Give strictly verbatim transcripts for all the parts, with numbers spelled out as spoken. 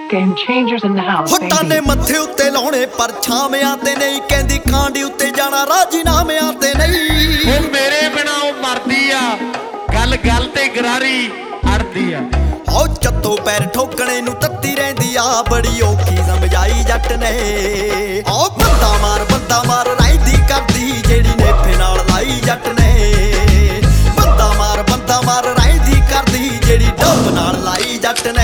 Game changers in the house, ਹੁੱਟਾਂ ਨੇ baby. ਮੱਥੇ ਉੱਤੇ ਲਾਉਣੇ ਪਰ ਛਾਵਿਆਂ ਤੇ ਨਹੀਂ, ਕਹਿੰਦੀ ਕਾਂਡੀ ਉੱਤੇ ਜਾਣਾ ਰਾਜੀਨਾਮਿਆਂ ਤੇ ਨਹੀਂ। ਉਹ ਮੇਰੇ ਬਿਨਾ ਉਹ ਮਰਦੀ ਆ, ਗੱਲ ਗੱਲ ਤੇ ਗਰਾਰੀ ਅੜਦੀ ਆ। ਉਹ ਚੱਤੋ ਪੈਰ ਠੋਕਣੇ ਨੂੰ ਤੱਤੀ ਰਹਿੰਦੀ ਆ, ਬੜੀ ਔਖੀ ਸਮਝਾਈ ਜੱਟ ਨੇ। ਉਹ ਬੰਦਾ ਮਾਰ ਬੰਦਾ ਮਾਰ ਰਹਿੰਦੀ ਕਰਦੀ, ਜਿਹੜੀ ਨੇਫੇ ਨਾਲ ਲਾਈ ਜੱਟ ਨੇ। ਬੰਦਾ ਮਾਰ ਬੰਦਾ ਮਾਰ ਰਹਿੰਦੀ ਕਰਦੀ, ਜਿਹੜੀ ਡੱਬ ਨਾਲ ਲਾਈ ਜੱਟ ਨੇ।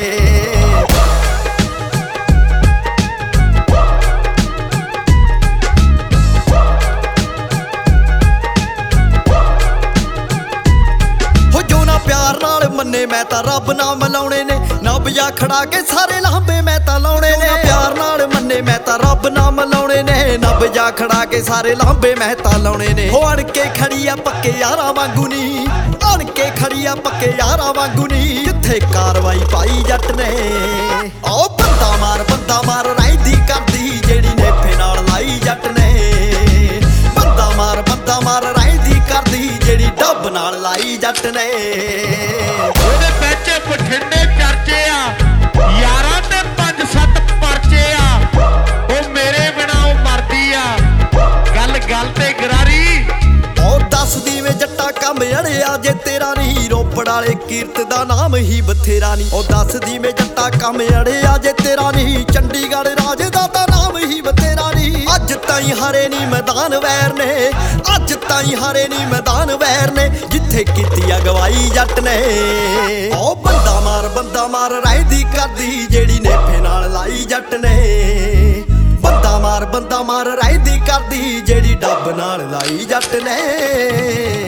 ਪਿਆਰ ਨਾਲ ਮੰਨੇ ਮੈਂ ਤਾਂ ਰੱਬ ਨਾ ਮਲਾਉਣੇ ਨੇ, ਨਬਜਾ ਖੜਾ ਕੇ ਸਾਰੇ ਲਾਂਬੇ ਮੈਂ ਤਾਂ ਲਾਉਣੇ ਨੇ। ਪਿਆਰ ਨਾਲ ਮੰਨੇ ਮੈਂ ਤਾਂ ਰੱਬ ਨਾ ਮਲਾਉਣੇ ਨੇ, ਨਬਜਾ ਖੜਾ ਕੇ ਸਾਰੇ ਲਾਂਬੇ ਮੈਂ ਤਾਂ ਲਾਉਣੇ ਨੇ। ਹੋ ਅਣ ਕੇ ਖੜੀ ਆ ਪੱਕੇ ਯਾਰਾਂ ਵਾਂਗੂ ਨੀ, ਅਣ ਕੇ ਖੜੀ ਆ ਪੱਕੇ ਯਾਰਾਂ ਵਾਂਗੂ ਨੀ, ਜਿੱਥੇ ਕਾਰਵਾਈ ਪਾਈ ਜੱਟ ਨੇ। ਓ ਬੰਦਾ ਮਾਰ ਬੰਦਾ ਮਾਰ ਰਹਿੰਦੀ ਕਰਦੀ, ਜਿਹੜੀ ਨੇਫੇ ਨਾਲ ਲਾਈ ਜੱਟ ਨੇ। ਬੰਦਾ ਮਾਰ ਬੰਦਾ ਮਾਰ ਰਹਿੰਦੀ ਕਰਦੀ, ਜਿਹੜੀ ਡੱਬ ਨਾਲ ਲਾਈ ਜੱਟ ਨੇ। ਉਹਦੇ ਵਿੱਚ ਬਠਿੰਡੇ ਚਰਚੇ ਆ, ਯਾਰਾਂ ਤੇ ਪੰਜ ਸੱਤ ਪਰਚੇ ਆ। ਉਹ ਮੇਰੇ ਬਿਨਾ ਉਹ ਮਰਦੀ ਆ, ਗੱਲ ਗੱਲ ਤੇ ਗਰਾਰੀ। ਉਹ ਦੱਸਦੀ ਵੇ ਜੱਟਾ ਕੰਮ ਅੜਿਆ ਜੇ ਤੇਰਾ ਨਹੀਂ, ਰੋਪੜ ਵਾਲੇ ਕੀਰਤ ਦਾ ਨਾਮ ਹੀ ਬਥੇਰਾ ਨਹੀਂ। ਉਹ ਦੱਸਦੀ ਵੇ ਜੱਟਾ ਕੰਮ ਅੜਿਆ ਜੇ ਤੇਰਾ ਨਹੀਂ, ਚੰਡੀਗੜ੍ਹ ਰਾਜ ਦਾ ਤਾਂ ਨਾਮ ਹੀ ਬਥੇਰਾ ਨਹੀਂ। ਅੱਜ ਤਾਈਂ ਹਾਰੇ ਨੀ ਮੈਦਾਨ ਵੈਰ ਨੇ, ਅੱਜ ਤਾਈਂ ਹਾਰੇ ਨੀ ਮੈਦਾਨ ਵੈਰ ਨੇ, ਜਿੱਥੇ ਕੀਤੀ ਅਗਵਾਈ ਜੱਟ ਨੇ। ਉਹ ਬੰਦਾ ਮਾਰ ਬੰਦਾ ਮਾਰ ਰਹਿੰਦੀ ਕਰਦੀ, ਜਿਹੜੀ ਨੇਫੇ ਨਾਲ ਲਾਈ ਜੱਟ ਨੇ। ਬੰਦਾ ਮਾਰ ਬੰਦਾ ਮਾਰ ਰਹਿੰਦੀ ਕਰਦੀ, ਜਿਹੜੀ ਡੱਬ ਨਾਲ ਲਾਈ ਜੱਟ ਨੇ।